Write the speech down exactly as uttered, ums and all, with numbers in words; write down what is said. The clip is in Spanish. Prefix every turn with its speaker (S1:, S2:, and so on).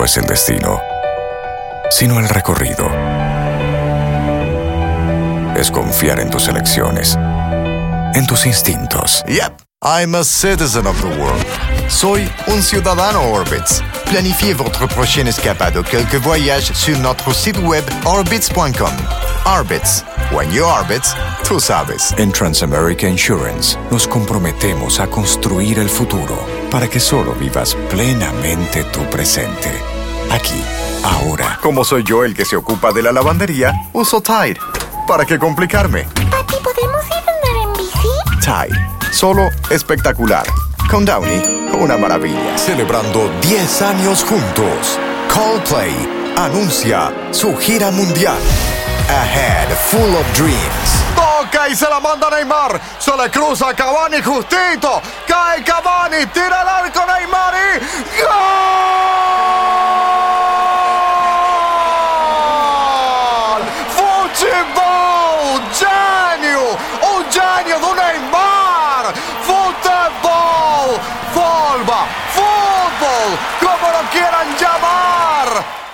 S1: es el destino, sino el recorrido. Es confiar en tus elecciones, en tus instintos.
S2: Yep, I'm a citizen of the world. Soy un ciudadano Orbitz. Planifiez votre prochaine escapade ou quelques voyages sur notre site web orbitz punto com. Orbitz. When you orbitz, tú sabes.
S1: En Transamerica Insurance nos comprometemos a construir el futuro para que solo vivas plenamente tu presente. Aquí, ahora.
S2: Como soy yo el que se ocupa de la lavandería, uso Tide. ¿Para qué complicarme?
S3: Papi, ¿podemos ir a andar en bici?
S2: Tide. Solo espectacular. Con Downy, una maravilla. Celebrando diez años juntos. Coldplay anuncia su gira mundial. A head full of dreams. Toca y se la manda Neymar. Se le cruza a Cavani justito. Cae Cavani, tira el arco Neymar y ¡gol! Futebol! Genio! Un genio de Neymar! Futebol! Volva! Fútbol! Como lo quieran llamar.